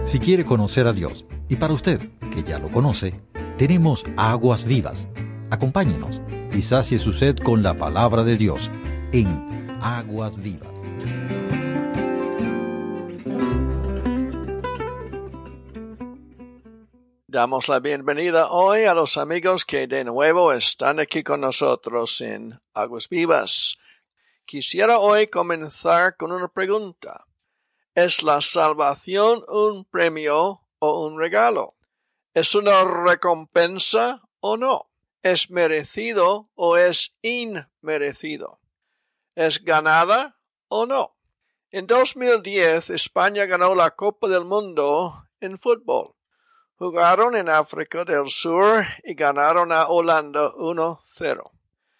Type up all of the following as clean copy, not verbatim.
Si quiere conocer a Dios, y para usted, que ya lo conoce, tenemos Aguas Vivas. Acompáñenos y sacie su sed con la palabra de Dios en Aguas Vivas. Damos la bienvenida hoy a los amigos que de nuevo están aquí con nosotros en Aguas Vivas. Quisiera hoy comenzar con una pregunta. ¿Es la salvación un premio o un regalo? ¿Es una recompensa o no? ¿Es merecido o es inmerecido? ¿Es ganada o no? En 2010, España ganó la Copa del Mundo en fútbol. Jugaron en África del Sur y ganaron a Holanda 1-0.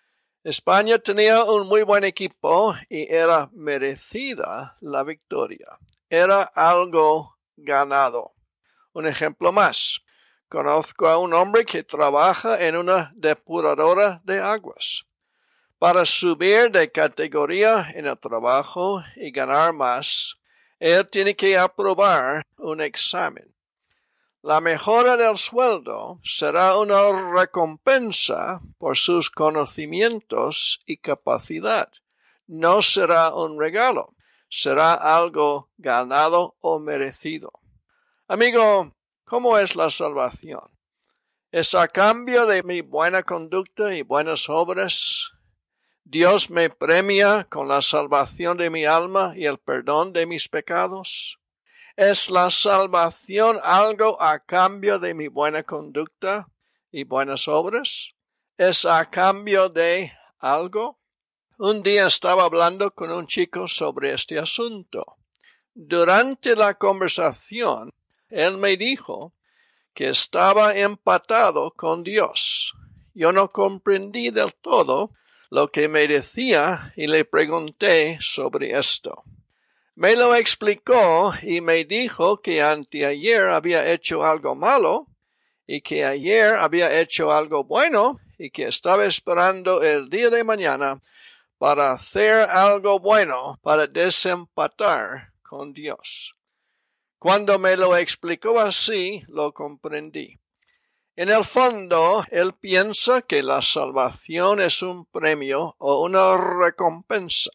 España tenía un muy buen equipo y era merecida la victoria. Era algo ganado. Un ejemplo más. Conozco a un hombre que trabaja en una depuradora de aguas. Para subir de categoría en el trabajo y ganar más, él tiene que aprobar un examen. La mejora del sueldo será una recompensa por sus conocimientos y capacidad. No será un regalo, será algo ganado o merecido. Amigo, ¿cómo es la salvación? ¿Es a cambio de mi buena conducta y buenas obras? ¿Dios me premia con la salvación de mi alma y el perdón de mis pecados? ¿Es la salvación algo a cambio de mi buena conducta y buenas obras? ¿Es a cambio de algo? Un día estaba hablando con un chico sobre este asunto. Durante la conversación, él me dijo que estaba empatado con Dios. Yo no comprendí del todo lo que me decía y le pregunté sobre esto. Me lo explicó y me dijo que anteayer había hecho algo malo y que ayer había hecho algo bueno y que estaba esperando el día de mañana para hacer algo bueno para desempatar con Dios. Cuando me lo explicó así, lo comprendí. En el fondo, él piensa que la salvación es un premio o una recompensa.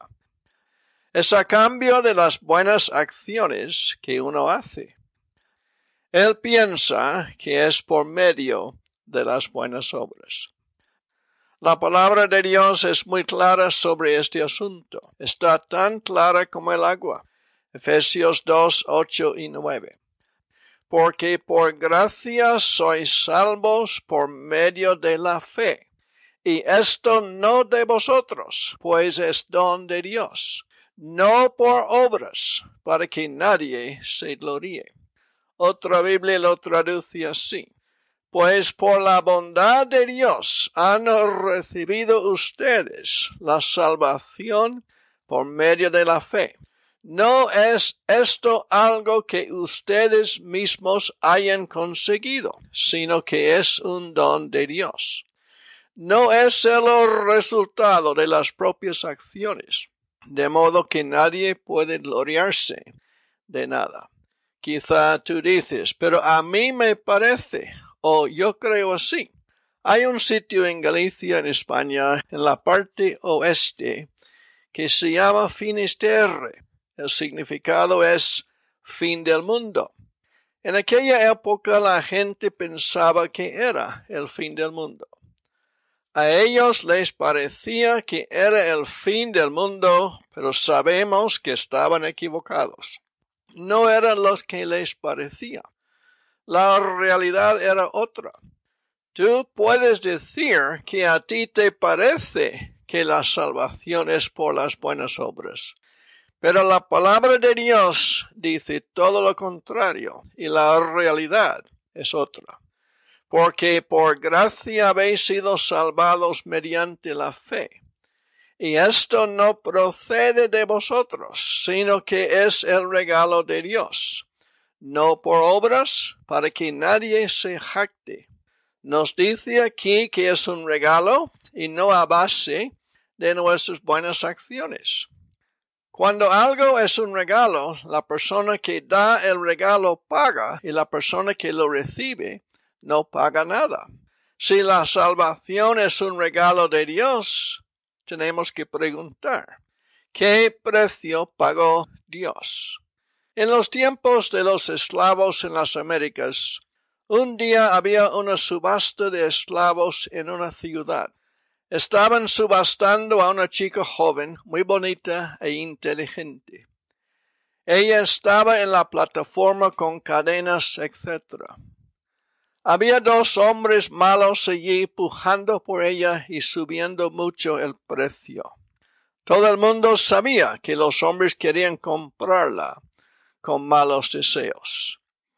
Es a cambio de las buenas acciones que uno hace. Él piensa que es por medio de las buenas obras. La palabra de Dios es muy clara sobre este asunto. Está tan clara como el agua. Efesios 2, 8 y 9. Porque por gracia sois salvos por medio de la fe. Y esto no de vosotros, pues es don de Dios. No por obras, para que nadie se gloríe. Otra Biblia lo traduce así. Pues por la bondad de Dios han recibido ustedes la salvación por medio de la fe. No es esto algo que ustedes mismos hayan conseguido, sino que es un don de Dios. No es el resultado de las propias acciones. De modo que nadie puede gloriarse de nada. Quizá tú dices, pero a mí me parece, o yo creo así. Hay un sitio en Galicia, en España, en la parte oeste, que se llama Finisterre. El significado es fin del mundo. En aquella época la gente pensaba que era el fin del mundo. A ellos les parecía que era el fin del mundo, pero sabemos que estaban equivocados. No eran los que les parecía. La realidad era otra. Tú puedes decir que a ti te parece que la salvación es por las buenas obras. Pero la palabra de Dios dice todo lo contrario, y la realidad es otra. Porque por gracia habéis sido salvados mediante la fe. Y esto no procede de vosotros, sino que es el regalo de Dios. No por obras, para que nadie se jacte. Nos dice aquí que es un regalo y no a base de nuestras buenas acciones. Cuando algo es un regalo, la persona que da el regalo paga y la persona que lo recibe no paga nada. Si la salvación es un regalo de Dios, tenemos que preguntar, ¿qué precio pagó Dios? En los tiempos de los esclavos en las Américas, un día había una subasta de esclavos en una ciudad. Estaban subastando a una chica joven, muy bonita e inteligente. Ella estaba en la plataforma con cadenas, etc. Había dos hombres malos allí pujando por ella y subiendo mucho el precio. Todo el mundo sabía que los hombres querían comprarla con malos deseos.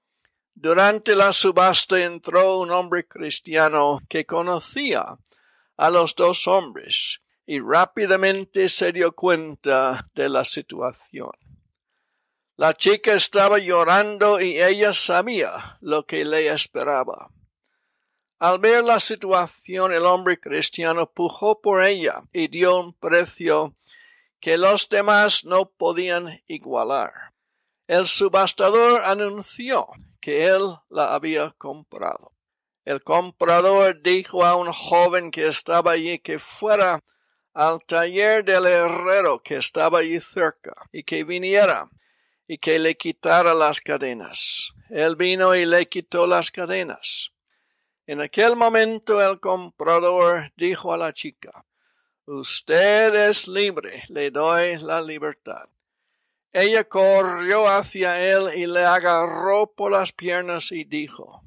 Durante la subasta entró un hombre cristiano que conocía a los dos hombres y rápidamente se dio cuenta de la situación. La chica estaba llorando y ella sabía lo que le esperaba. Al ver la situación, el hombre cristiano pujó por ella y dio un precio que los demás no podían igualar. El subastador anunció que él la había comprado. El comprador dijo a un joven que estaba allí que fuera al taller del herrero que estaba allí cerca y que viniera y que le quitara las cadenas. Él vino y le quitó las cadenas. En aquel momento el comprador dijo a la chica, «Usted es libre, le doy la libertad». Ella corrió hacia él y le agarró por las piernas y dijo,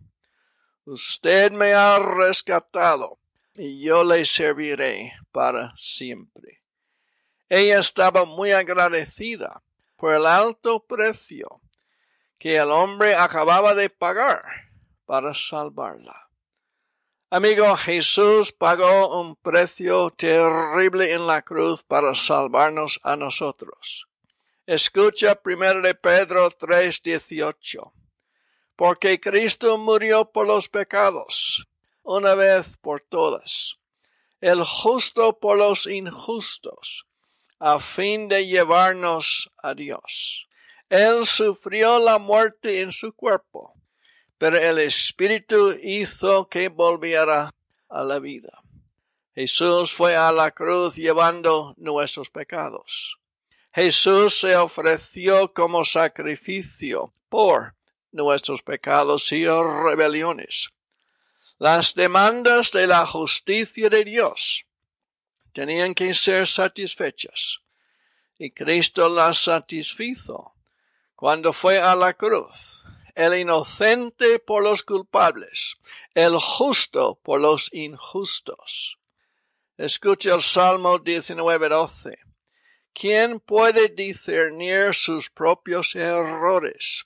«Usted me ha rescatado y yo le serviré para siempre». Ella estaba muy agradecida por el alto precio que el hombre acababa de pagar para salvarla. Amigo, Jesús pagó un precio terrible en la cruz para salvarnos a nosotros. Escucha 1 de Pedro 3:18. Porque Cristo murió por los pecados, una vez por todas, el justo por los injustos, a fin de llevarnos a Dios. Él sufrió la muerte en su cuerpo, pero el Espíritu hizo que volviera a la vida. Jesús fue a la cruz llevando nuestros pecados. Jesús se ofreció como sacrificio por nuestros pecados y rebeliones. Las demandas de la justicia de Dios tenían que ser satisfechas, y Cristo las satisfizo cuando fue a la cruz, el inocente por los culpables, el justo por los injustos. Escucha el Salmo 19:12. ¿Quién puede discernir sus propios errores?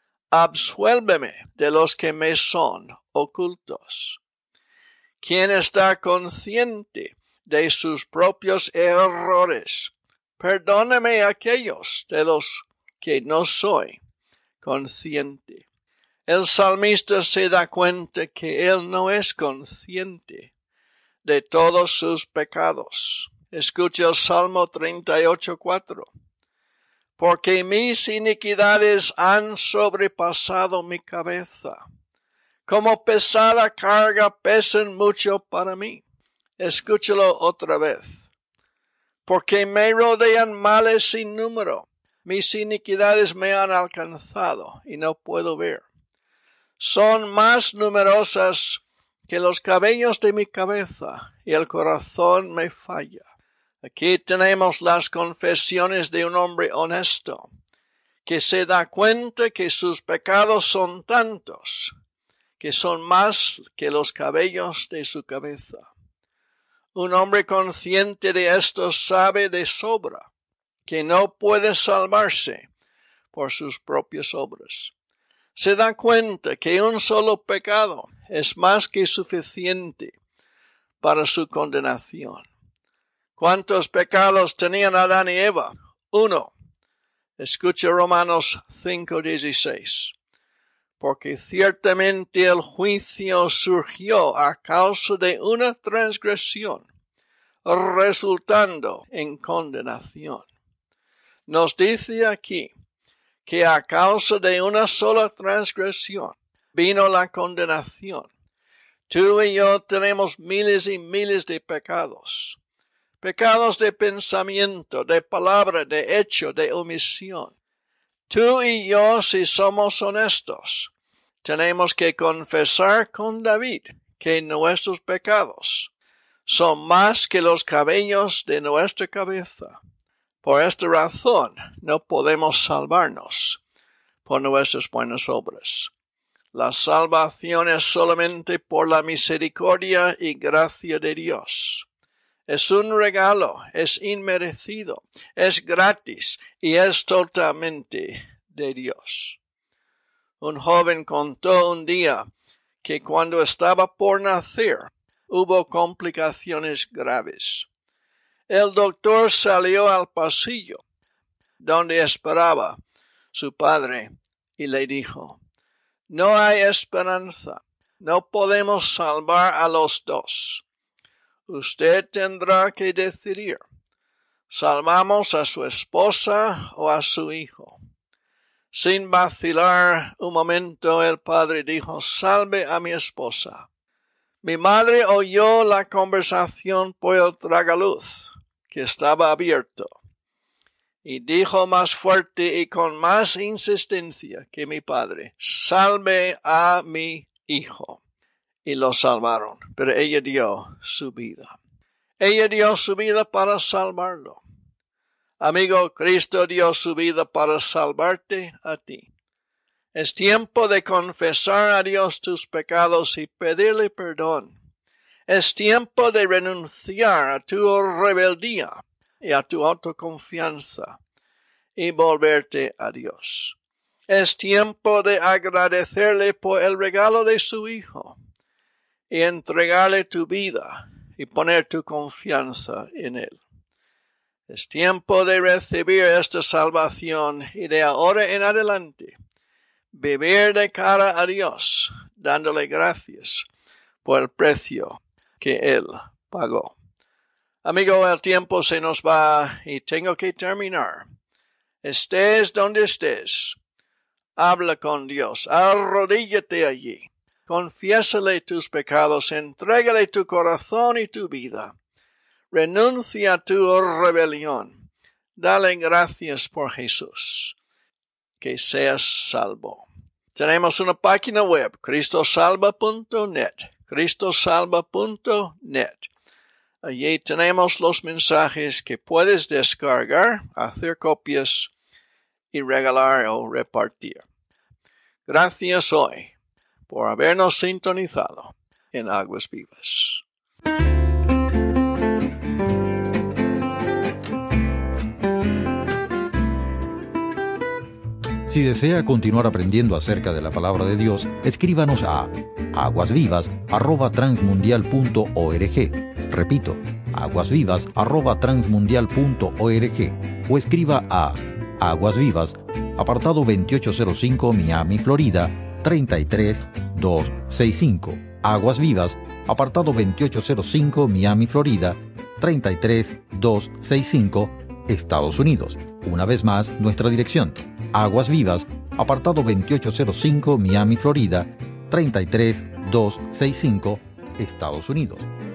Absuélveme de los que me son ocultos. ¿Quién está consciente de sus propios errores? Perdóname aquellos de los que no soy consciente. El salmista se da cuenta que él no es consciente de todos sus pecados. Escucha el Salmo 38:4. Porque mis iniquidades han sobrepasado mi cabeza. Como pesada carga pesan mucho para mí. Escúchalo otra vez. Porque me rodean males sin número. Mis iniquidades me han alcanzado y no puedo ver. Son más numerosas que los cabellos de mi cabeza y el corazón me falla. Aquí tenemos las confesiones de un hombre honesto, que se da cuenta que sus pecados son tantos, que son más que los cabellos de su cabeza. Un hombre consciente de esto sabe de sobra que no puede salvarse por sus propias obras. Se da cuenta que un solo pecado es más que suficiente para su condenación. ¿Cuántos pecados tenían Adán y Eva? 1. Escucha Romanos 5:16. Porque ciertamente el juicio surgió a causa de una transgresión, resultando en condenación. Nos dice aquí que a causa de una sola transgresión vino la condenación. Tú y yo tenemos miles y miles de pecados. Pecados de pensamiento, de palabra, de hecho, de omisión. Tú y yo, si somos honestos, tenemos que confesar con David que nuestros pecados son más que los cabellos de nuestra cabeza. Por esta razón, no podemos salvarnos por nuestras buenas obras. La salvación es solamente por la misericordia y gracia de Dios. Es un regalo, es inmerecido, es gratis y es totalmente de Dios. Un joven contó un día que cuando estaba por nacer hubo complicaciones graves. El doctor salió al pasillo donde esperaba su padre y le dijo: no hay esperanza, no podemos salvar a los dos. Usted tendrá que decidir, ¿salvamos a su esposa o a su hijo? Sin vacilar un momento, el padre dijo: salve a mi esposa. Mi madre oyó la conversación por el tragaluz, que estaba abierto, y dijo más fuerte y con más insistencia que mi padre: salve a mi hijo. Y lo salvaron, pero ella dio su vida. Ella dio su vida para salvarlo. Amigo, Cristo dio su vida para salvarte a ti. Es tiempo de confesar a Dios tus pecados y pedirle perdón. Es tiempo de renunciar a tu rebeldía y a tu autoconfianza y volverte a Dios. Es tiempo de agradecerle por el regalo de su Hijo y entregarle tu vida y poner tu confianza en Él. Es tiempo de recibir esta salvación y de ahora en adelante vivir de cara a Dios, dándole gracias por el precio que Él pagó. Amigo, el tiempo se nos va y tengo que terminar. Estés donde estés, habla con Dios, arrodíllate allí. Confiésale tus pecados, entrégale tu corazón y tu vida. Renuncia a tu rebelión. Dale gracias por Jesús. Que seas salvo. Tenemos una página web, cristosalva.net. cristosalva.net. Allí tenemos los mensajes que puedes descargar, hacer copias y regalar o repartir. Gracias hoy por habernos sintonizado en Aguas Vivas. Si desea continuar aprendiendo acerca de la palabra de Dios, escríbanos a aguasvivas@transmundial.org. Repito, aguasvivas@transmundial.org o escriba a Aguas Vivas, apartado 2805, Miami, Florida 33265. Aguas Vivas, apartado 2805, Miami, Florida 33265, Estados Unidos. Una vez más, nuestra dirección: Aguas Vivas, apartado 2805, Miami, Florida 33265, Estados Unidos.